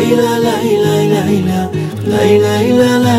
لیلا لیلا لیلا لیلا لیلا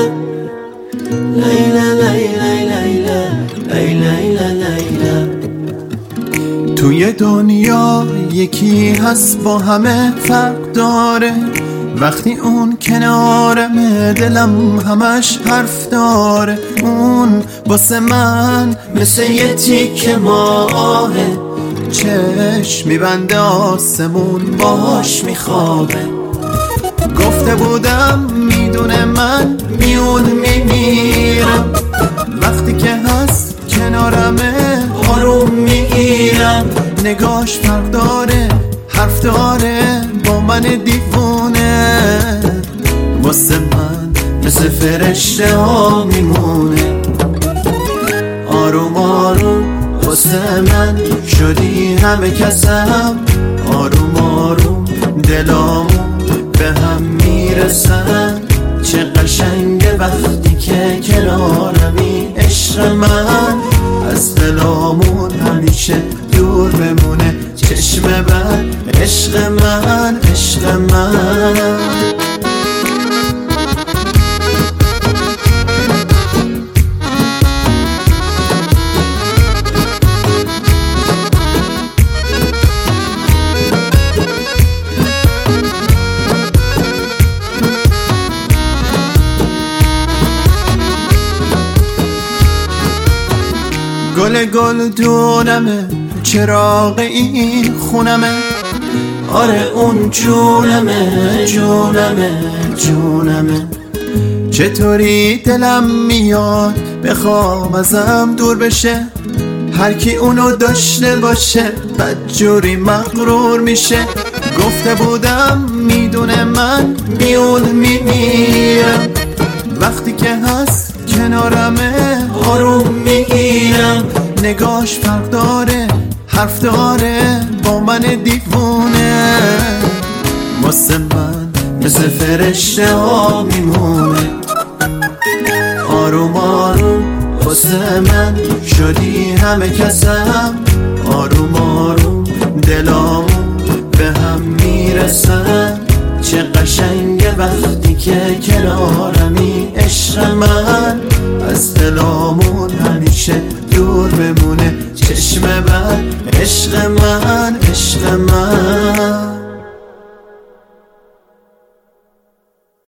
لیلا لیلا لیلا لیلا. توی دنیا یکی هست با همه فرق داره، وقتی اون کنارمه دلم همش حرف داره. اون واسه من مثل یه تیکه ماهه، چشم میبنده آسمون باهاش میخوابه. گفته بودم میدونه من میون میمیرم، وقتی که هست کنارمه آروم میگیرم. نگاش فرق داره، حرف داره با من دیوونه، واسه من مثل فرشته ها میمونه. آروم آروم واسه من شدی همه کسم، آروم آروم دلامون به هم میرسن. چه قشنگه وقتی که کنارمی، عشق من از دلامون همیشه دور بمونه. چشم بد عشق من، عشق من. گل گلدونمه، چراغ این خونمه. آره اون جونمه جونمه جونمه. چطوری دلم میاد بخوام ازم دور بشه، هر کی اونو داشته باشه بدجوری مغرور میشه. گفته بودم میدونه من میون میمیرم، وقتی که هست کنارمه آروم میگیرم. نگاش فرق داره، حرف داره با من دیوونه، واسه من مثل فرشته ها میمونه. آروم آروم واسه من شدی همه کسم، آروم آروم دلامون به هم میرسن. چه قشنگه وقتی که کنارمی، عشق من از دلامون همیشه دور بمونه. چشم بد عشق من، عشق من.